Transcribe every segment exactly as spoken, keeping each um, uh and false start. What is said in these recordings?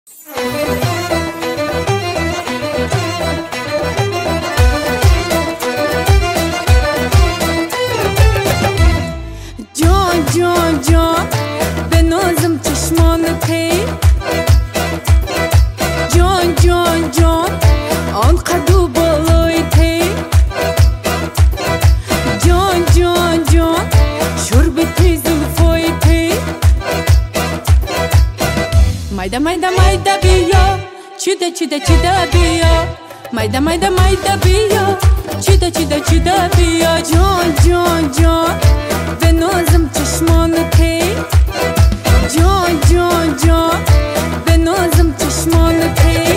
جان جان جان به نازم چشمانت هی، جان جان جان آن قدو بالایت هی، جان جان جان شربت زلفایت هی. Mayda mayda mayda biyo, chida chida chida biyo. Mayda mayda mayda biyo, chida chida chida biyo. Jon jon jon, be nazım çeşmanat hey. Jon jon jon, be nazım çeşmanat hey.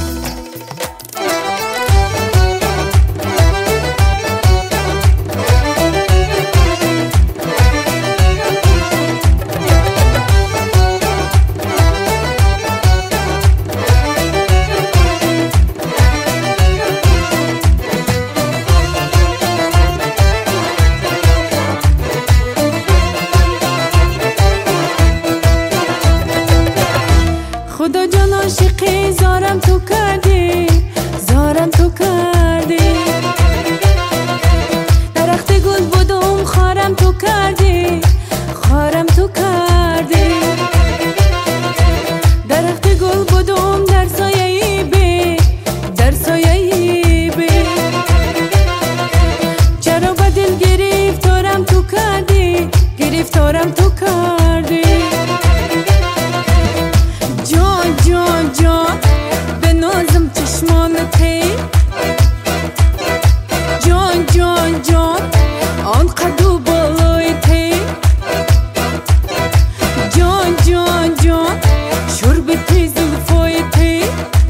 خدا جان عاشقی زارم تو کردی، زارم تو کردی. درخت گل بودم خارم تو کردی، خارم تو کردی. درخت گل بودم در سایه بی، در سایه بی. چرا با دل گرفتارم تو کردی، گرفتارم تو کردی. جان جان جان به نازم چشمانت هی، جان جان جان آن قدو بالایت هی، جان جان جان شربت زلفایت هی.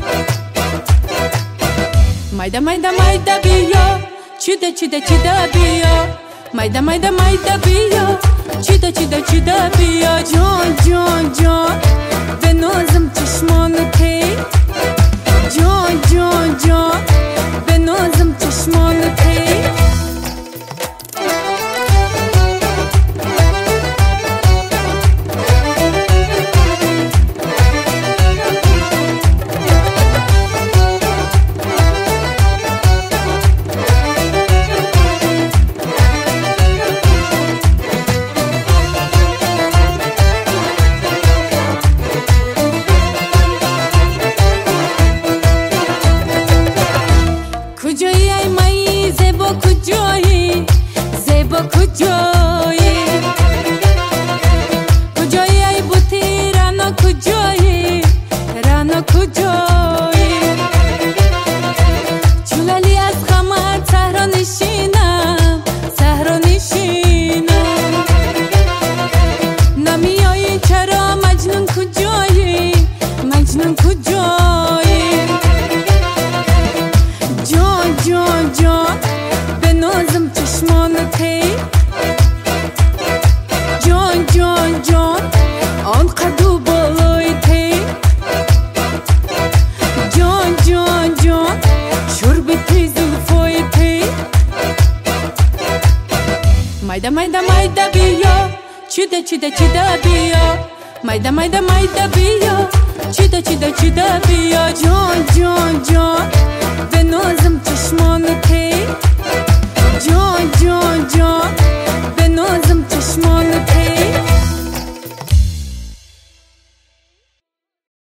Mayda mayda mayda biyo, chida chida chida biyo. Mayda mayda mayda biyo, chida chida chida biyo. Jon jon jon be nazım çeşmanat hey, jon jon jon be nazım çeşmanat hey. کجایی ای مایی زیبا کجایی، زیبا کجایی. کجایی ای بوتی رانا کجایی، رانا کجایی. چولالی از خمر صحرا نشینم، صحرا نشینم. نمیایی چرا مجنون کجایی، مجنون کجایی. جان جان جان به نازم چشمانت هی، جان جان جان آن قدو بالایت هی، جان جان جان شربت زلفایت هی. Mayda mayda mayda biyo, chida chida chida biyo. Mayda mayda mayda biyo, chida chida chida biyo.